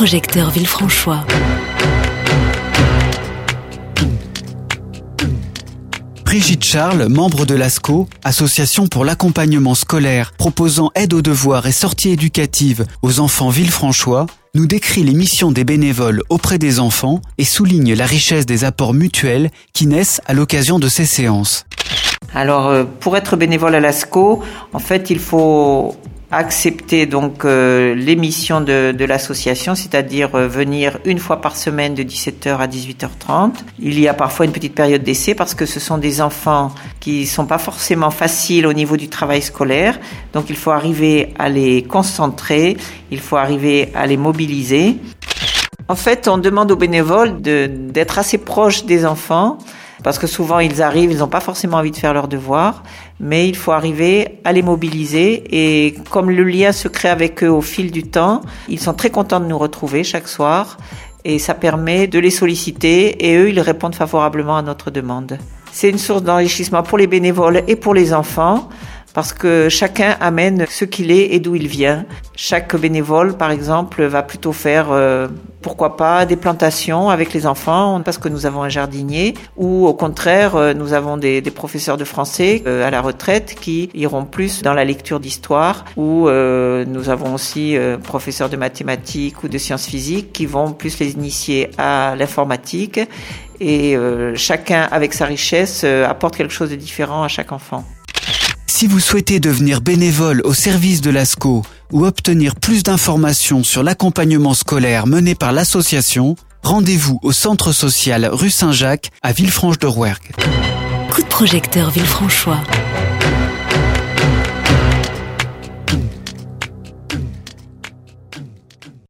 projecteur Villefranchois. Brigitte Charles, membre de l'ASCO, Association pour l'accompagnement scolaire, proposant aide aux devoirs et sorties éducatives aux enfants villefranchois, nous décrit les missions des bénévoles auprès des enfants et souligne la richesse des apports mutuels qui naissent à l'occasion de ces séances. Alors, pour être bénévole à l'ASCO, en fait, il faut accepter donc les missions de l'association, c'est-à-dire venir une fois par semaine de 17h à 18h30. Il y a parfois une petite période d'essai parce que ce sont des enfants qui sont pas forcément faciles au niveau du travail scolaire. Donc il faut arriver à les concentrer, il faut arriver à les mobiliser. En fait, on demande aux bénévoles d'être assez proches des enfants, parce que souvent ils arrivent, ils n'ont pas forcément envie de faire leurs devoirs, mais il faut arriver à les mobiliser, et comme le lien se crée avec eux au fil du temps, ils sont très contents de nous retrouver chaque soir, et ça permet de les solliciter, et eux ils répondent favorablement à notre demande. C'est une source d'enrichissement pour les bénévoles et pour les enfants, parce que chacun amène ce qu'il est et d'où il vient. Chaque bénévole, par exemple, va plutôt faire, pourquoi pas, des plantations avec les enfants, parce que nous avons un jardinier, ou au contraire, nous avons des professeurs de français à la retraite qui iront plus dans la lecture d'histoire, ou nous avons aussi professeurs de mathématiques ou de sciences physiques qui vont plus les initier à l'informatique, et chacun, avec sa richesse, apporte quelque chose de différent à chaque enfant. Si vous souhaitez devenir bénévole au service de l'ASCO ou obtenir plus d'informations sur l'accompagnement scolaire mené par l'association, rendez-vous au centre social rue Saint-Jacques à Villefranche-de-Rouergue. Coup de projecteur Villefranchois.